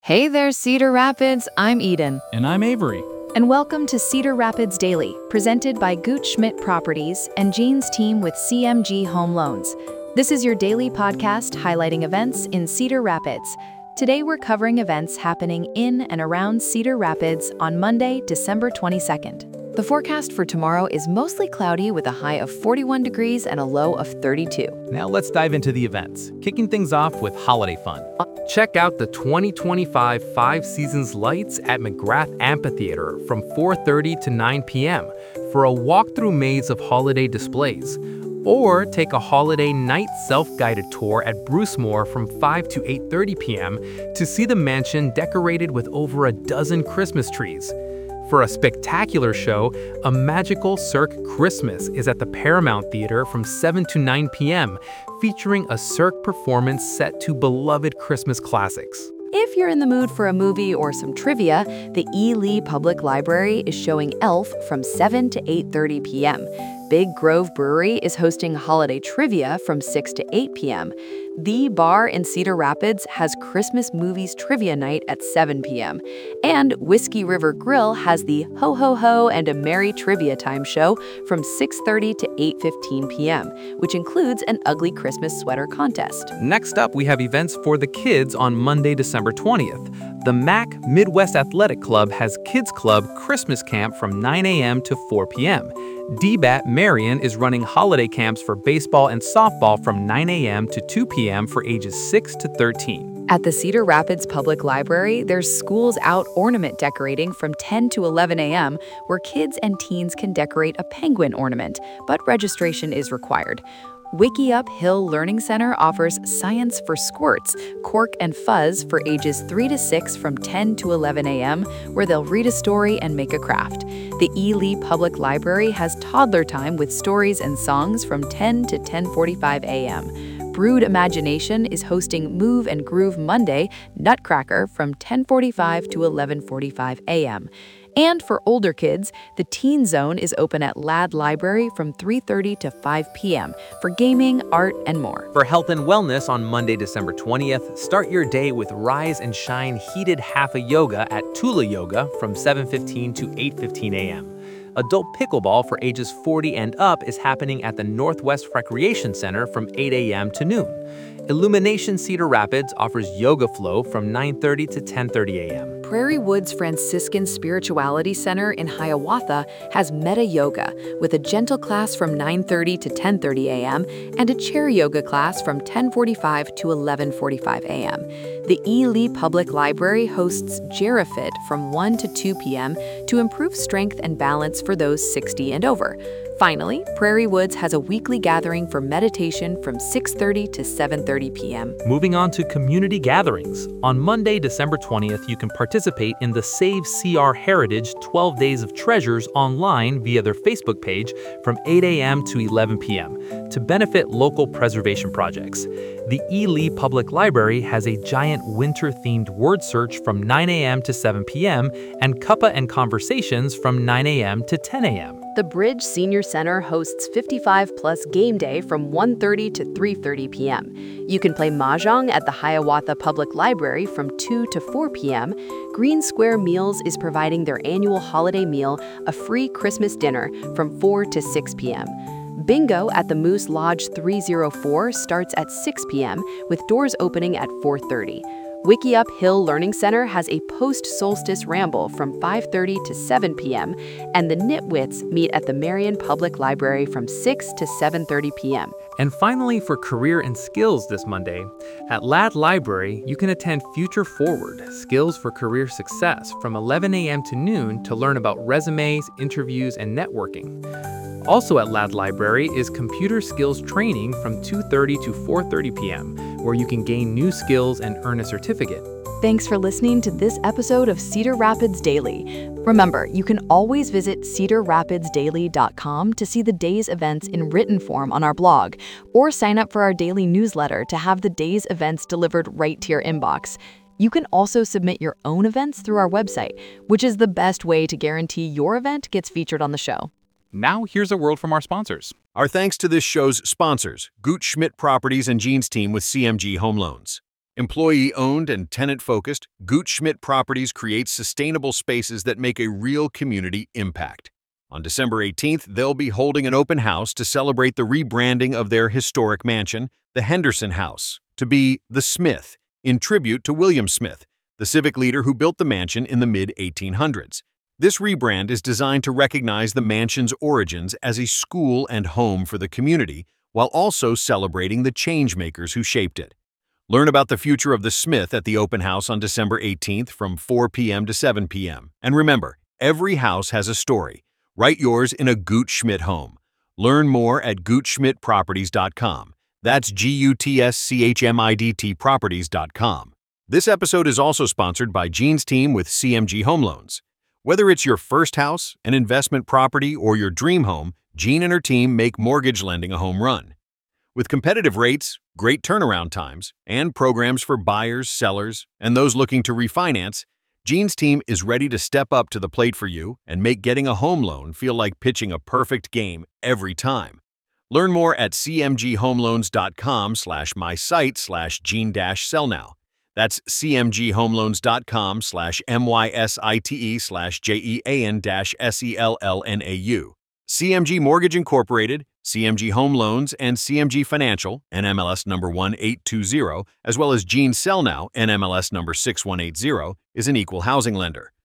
Hey there, Cedar Rapids. I'm Eden. And I'm Avery. And welcome to Cedar Rapids Daily, presented by Gooch Schmidt Properties and Jean's team with CMG Home Loans. This is your daily podcast highlighting events in Cedar Rapids. Today we're covering events happening in and around Cedar Rapids on Monday, December 22nd. The forecast for tomorrow is mostly cloudy with a high of 41 degrees and a low of 32. Now let's dive into the events, kicking things off with holiday fun. Check out the 2025 Five Seasons Lights at McGrath Amphitheater from 4:30 to 9 p.m. for a walk-through maze of holiday displays. Or take a holiday night self-guided tour at Brucemore from 5 to 8:30 p.m. to see the mansion decorated with over a dozen Christmas trees. For a spectacular show, A Magical Cirque Christmas is at the Paramount Theater from 7 to 9 p.m., featuring a Cirque performance set to beloved Christmas classics. If you're in the mood for a movie or some trivia, the E. Lee Public Library is showing Elf from 7 to 8:30 p.m. Big Grove Brewery is hosting holiday trivia from 6 to 8 p.m. The Bar in Cedar Rapids has Christmas movies trivia night at 7 p.m. And Whiskey River Grill has the Ho Ho Ho and a Merry Trivia Time show from 6:30 to 8:15 p.m., which includes an ugly Christmas sweater contest. Next up, we have events for the kids on Monday, December 20th. The MAC Midwest Athletic Club has Kids Club Christmas Camp from 9 a.m. to 4 p.m. DBAT Marion is running holiday camps for baseball and softball from 9 a.m. to 2 p.m. for ages 6 to 13. At the Cedar Rapids Public Library, there's Schools Out ornament decorating from 10 to 11 a.m., where kids and teens can decorate a penguin ornament, but registration is required. Wiki Up Hill Learning Center offers Science for Squirts, Cork and Fuzz for ages 3 to 6 from 10 to 11 a.m., where they'll read a story and make a craft. The E. Lee Public Library has Toddler Time with stories and songs from 10 to 10:45 a.m. Brood Imagination is hosting Move and Groove Monday Nutcracker from 10:45 to 11:45 a.m. And for older kids, the Teen Zone is open at Ladd Library from 3:30 to 5 p.m. for gaming, art, and more. For health and wellness on Monday, December 20th, start your day with Rise and Shine Heated Hatha Yoga at Tula Yoga from 7:15 to 8:15 a.m. Adult pickleball for ages 40 and up is happening at the Northwest Recreation Center from 8 a.m. to noon. Illumination Cedar Rapids offers Yoga Flow from 9:30 to 10:30 a.m. Prairie Woods Franciscan Spirituality Center in Hiawatha has Metta Yoga with a gentle class from 9:30 to 10:30 a.m. and a chair yoga class from 10:45 to 11:45 a.m. The E. Lee Public Library hosts Gerafit from 1 to 2 p.m. to improve strength and balance for those 60 and over. Finally, Prairie Woods has a weekly gathering for meditation from 6:30 to 7:30 p.m. Moving on to community gatherings. On Monday, December 20th, you can participate in the Save CR Heritage 12 Days of Treasures online via their Facebook page from 8 a.m. to 11 p.m. to benefit local preservation projects. The E. Lee Public Library has a giant winter-themed word search from 9 a.m. to 7 p.m. and Cuppa and Conversations from 9 a.m. to 10 a.m. The Bridge Senior Center hosts 55 Plus Game Day from 1:30 to 3:30 p.m. You can play Mahjong at the Hiawatha Public Library from 2 to 4 p.m. Green Square Meals is providing their annual holiday meal, a free Christmas dinner, from 4 to 6 p.m. Bingo at the Moose Lodge 304 starts at 6 p.m. with doors opening at 4:30. Wiki Up Hill Learning Center has a post-solstice ramble from 5:30 to 7 p.m., and the Nitwits meet at the Marion Public Library from 6 to 7:30 p.m. And finally, for career and skills this Monday, at Ladd Library, you can attend Future Forward, Skills for Career Success from 11 a.m. to noon to learn about resumes, interviews, and networking. Also at Ladd Library is Computer Skills Training from 2:30 to 4:30 p.m., where you can gain new skills and earn a certificate. Thanks for listening to this episode of Cedar Rapids Daily. Remember, you can always visit cedarrapidsdaily.com to see the day's events in written form on our blog, or sign up for our daily newsletter to have the day's events delivered right to your inbox. You can also submit your own events through our website, which is the best way to guarantee your event gets featured on the show. Now here's a word from our sponsors. Our thanks to this show's sponsors, Gooch Schmidt Properties and Jean's team with CMG Home Loans. Employee-owned and tenant-focused, Gutschmidt Properties creates sustainable spaces that make a real community impact. On December 18th, they'll be holding an open house to celebrate the rebranding of their historic mansion, the Henderson House, to be The Smith, in tribute to William Smith, the civic leader who built the mansion in the mid-1800s. This rebrand is designed to recognize the mansion's origins as a school and home for the community, while also celebrating the changemakers who shaped it. Learn about the future of the Smith at the open house on December 18th from 4 p.m. to 7 p.m. And remember, every house has a story. Write yours in a Gutschmidt home. Learn more at gutschmidtproperties.com. That's GUTSCHMIDT properties.com. This episode is also sponsored by Gene's team with CMG Home Loans. Whether it's your first house, an investment property, or your dream home, Gene and her team make mortgage lending a home run. With competitive rates, great turnaround times, and programs for buyers, sellers, and those looking to refinance, Gene's team is ready to step up to the plate for you and make getting a home loan feel like pitching a perfect game every time. Learn more at cmghomeloans.com/mysite/gene-sellnow. That's cmghomeloans.com/mysite/jean-sellnau. CMG Mortgage Incorporated, CMG Home Loans, and CMG Financial, NMLS number 1820, as well as Gene Sellnow, NMLS number 6180, is an equal housing lender.